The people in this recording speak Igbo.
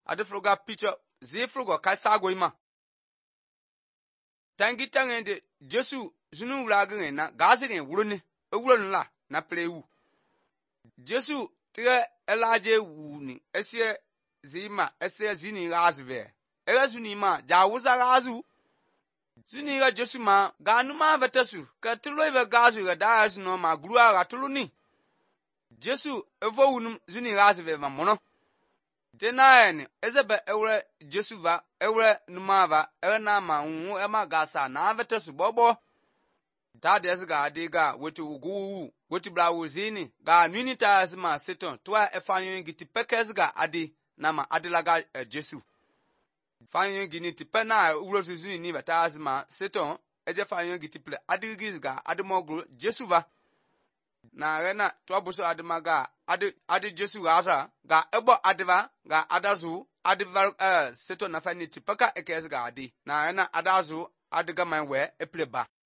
ade fruga picture zi frugo kai sago ima tangi tangende Jesu zunu wulagen na gazigen wurune ewuron la na prewu Jesu tire elaje wuni esie zima esie zini razve zuni ma jawuza razu zuni ga Jesu ma ganu ma vetesu ka tulo be gazu ga daas no ma grua ga tuluni Jesu evo wunum zuni razve ma mono denaen ezebe eure Jesu va eure numava na ma wu e ma gasa na vetesu bobo da des ga adiga wetu ugu wetu blawu zini ga nunita azma seton twa efanyo ngiti pekes ga adi na ma adilaga Jesu fanyo ngini tipena ulo zuni ni bata azma seton eje fanyo ngiti ple adigis ga adimogru Jesu va na rena twa buso adimaga adi Jesu ga ebo adiva ga adazu adival seton na fani tipeka ekes ga adi na rena adazu adiga manwe epleba